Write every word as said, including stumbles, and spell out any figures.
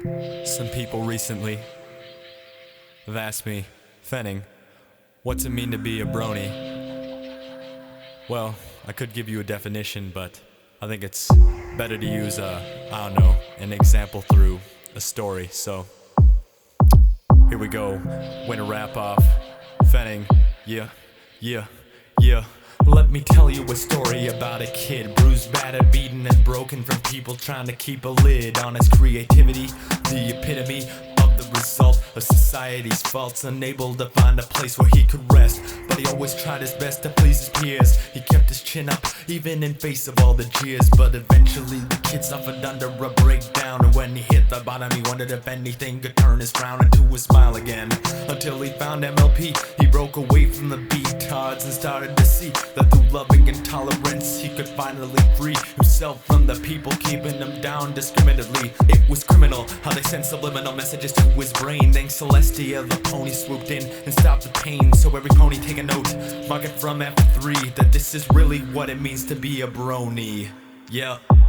Some people recently have asked me, Fenning, what's it mean to be a brony? Well, I could give you a definition, but I think it's better to use a, I don't know, an example through a story. So, here we go. When to wrap off. Fenning, yeah, yeah, yeah. Let me tell you a story about a kid bruised, battered, beaten, and broken from people trying to keep a lid on his creativity. The epitome of the result of society's faults, unable to find a place where he could rest. But he always tried his best to please his peers. He kept his chin up, even in face of all the jeers. But eventually the kid suffered under a breakdown, and when he hit the bottom, he wondered if anything could turn his frown into a smile again. Until he found M L P, he broke away from the beatards and started to see that through loving and tolerance he could finally free himself from the people keeping him down discriminately. It was criminal how they sent subliminal messages to his brain. Then Celestia the pony swooped in and stopped the pain. So every pony take a note, mark it from F three, that this is really what it means to be a brony. Yeah.